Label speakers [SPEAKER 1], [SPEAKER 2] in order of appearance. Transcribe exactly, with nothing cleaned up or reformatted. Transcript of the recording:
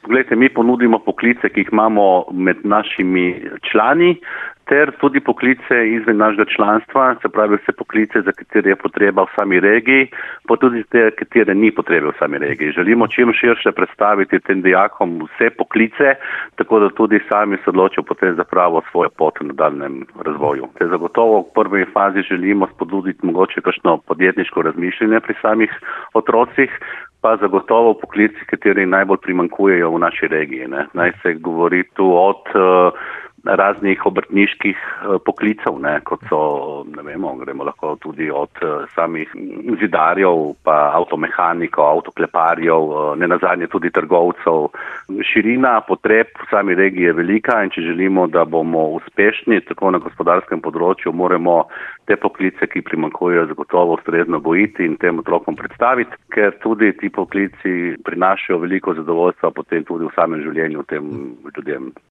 [SPEAKER 1] Poglejte, mi ponudimo poklice, ki jih imamo med našimi člani, ter tudi poklice izven našega članstva, se pravi vse poklice, za katere je potreba v sami regiji, pa tudi te, katere ni potrebe v sami regiji. Želimo čim širše predstaviti tem dijakom vse poklice, tako da tudi sami se odločijo potem za pravo svojo pot v nadaljnjem razvoju. Te zagotovo v prvi fazi želimo spodbuditi mogoče kakšno podjetniško razmišljanje pri samih otrocih, pa zagotovo poklici, kateri najbolj primanjkujejo v naši regiji. Ne. Naj se govori tu od uh, raznih obrtniških uh, poklicev, ne, kot so, ne vemo, gremo lahko tudi od uh, samih zidarjev, pa avtomehanikov, avtokleparjev, uh, ne nazadnje tudi trgovcev. Širina potreb v sami regiji je velika in če želimo, da bomo uspešni tako na gospodarskem področju, moramo te poklice, ki primanjkujejo, zagotovo ustrezno gojiti in tem otrokom predstaviti, ker tudi ti poklici prinašajo veliko zadovoljstva potem tudi v samem življenju tem ljudem.